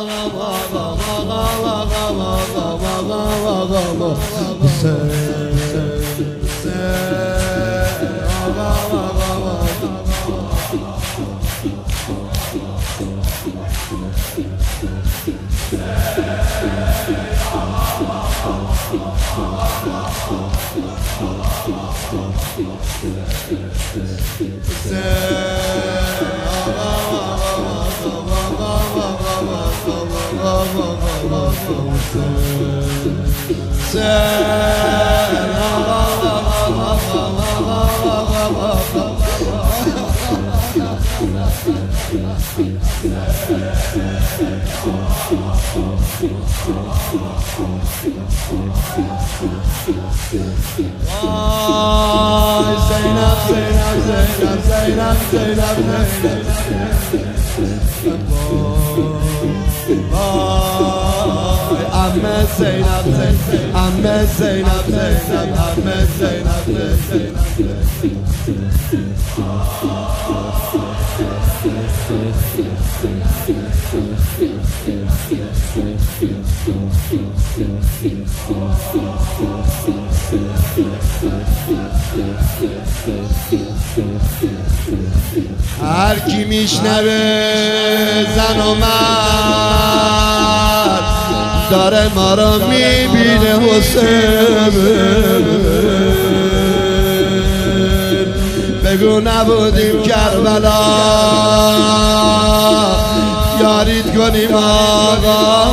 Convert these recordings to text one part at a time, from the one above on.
هر کی میشنوه زن و مرد داره ما رو میبینه حسین، بگو نبودیم کربلا یارید کنیم آقا.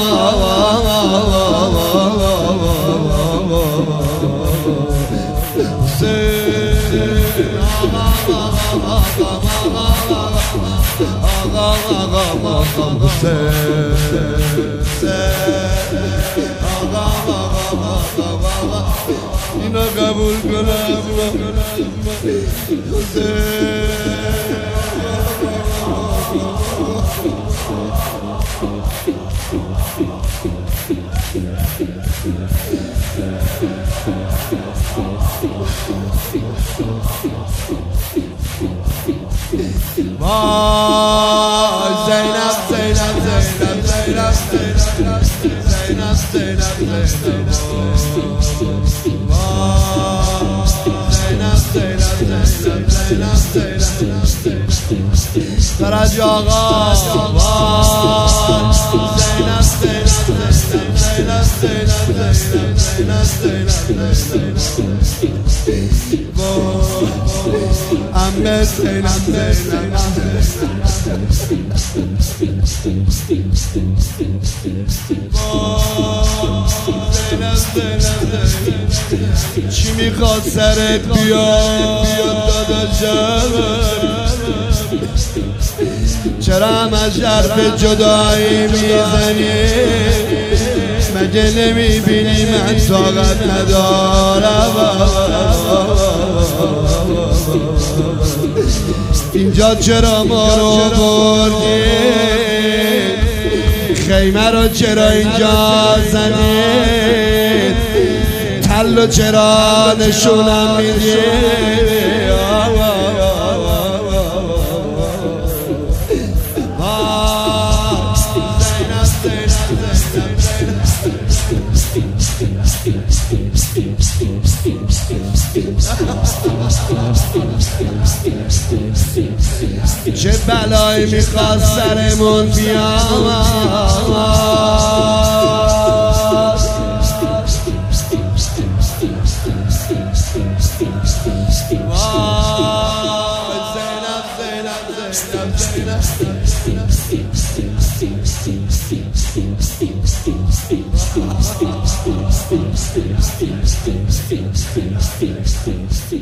اینو قبول کنم وای زینب زینب زینب زینب زینب زینب زینب فرج آقا زینب زینب زینب زینب زینب عمه زینب چی میخواد سرت بیاد داداشم؟ چرا همش حرف جدایی میزنی؟ مگه نمیبینی من طاقت ندارم؟ اینجا چرا ما رو بردی؟ خیمه رو چرا اینجا زنید؟ تل رو چرا نشونم میدی؟ چه بلایی میخواد سرمون بیاد؟ زینب